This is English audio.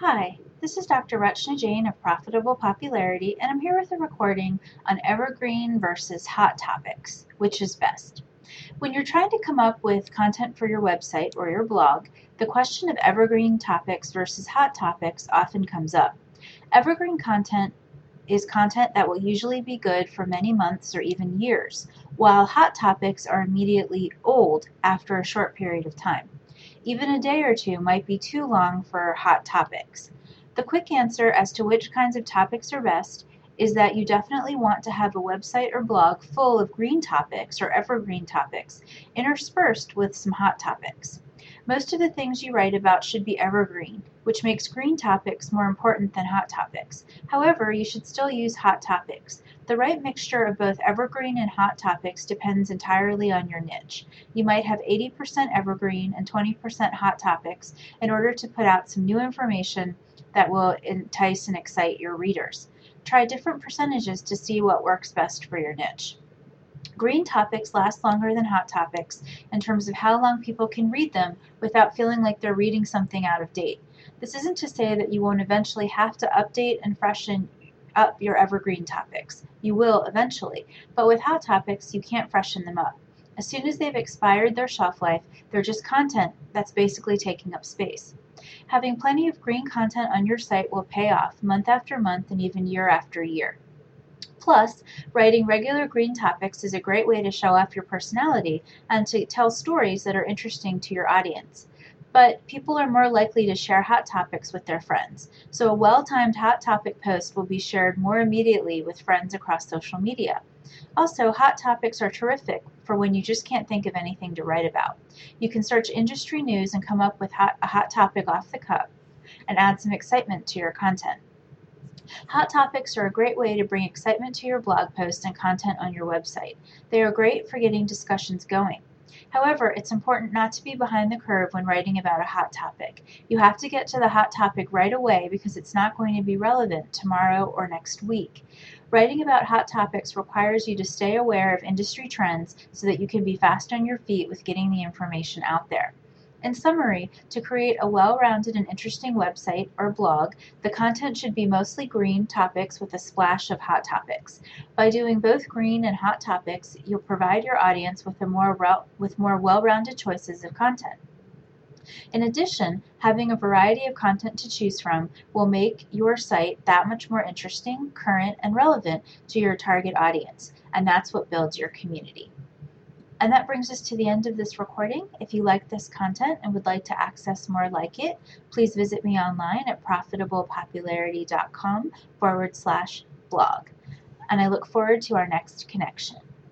Hi, this is Dr. Rachna Jain of Profitable Popularity, and I'm here with a recording on evergreen versus hot topics. Which is best? When you're trying to come up with content for your website or your blog, the question of evergreen topics versus hot topics often comes up. Evergreen content is content that will usually be good for many months or even years, while hot topics are immediately old after a short period of time. Even a day or two might be too long for hot topics. The quick answer as to which kinds of topics are best is that you definitely want to have a website or blog full of green topics or evergreen topics, interspersed with some hot topics. Most of the things you write about should be evergreen, which makes green topics more important than hot topics. However, you should still use hot topics. The right mixture of both evergreen and hot topics depends entirely on your niche. You might have 80% evergreen and 20% hot topics in order to put out some new information that will entice and excite your readers. Try different percentages to see what works best for your niche. Green topics last longer than hot topics in terms of how long people can read them without feeling like they're reading something out of date. This isn't to say that you won't eventually have to update and freshen up your evergreen topics. You will eventually, but with hot topics, you can't freshen them up. As soon as they've expired their shelf life, they're just content that's basically taking up space. Having plenty of green content on your site will pay off month after month and even year after year. Plus, writing regular green topics is a great way to show off your personality and to tell stories that are interesting to your audience. But people are more likely to share hot topics with their friends, so a well-timed hot topic post will be shared more immediately with friends across social media. Also, hot topics are terrific for when you just can't think of anything to write about. You can search industry news and come up with a hot topic off the cuff and add some excitement to your content. Hot topics are a great way to bring excitement to your blog post and content on your website. They are great for getting discussions going. However, it's important not to be behind the curve when writing about a hot topic. You have to get to the hot topic right away because it's not going to be relevant tomorrow or next week. Writing about hot topics requires you to stay aware of industry trends so that you can be fast on your feet with getting the information out there. In summary, to create a well-rounded and interesting website or blog, the content should be mostly green topics with a splash of hot topics. By doing both green and hot topics, you'll provide your audience with more well-rounded choices of content. In addition, having a variety of content to choose from will make your site that much more interesting, current, and relevant to your target audience, and that's what builds your community. And that brings us to the end of this recording. If you like this content and would like to access more like it, please visit me online at profitablepopularity.com/blog. And I look forward to our next connection.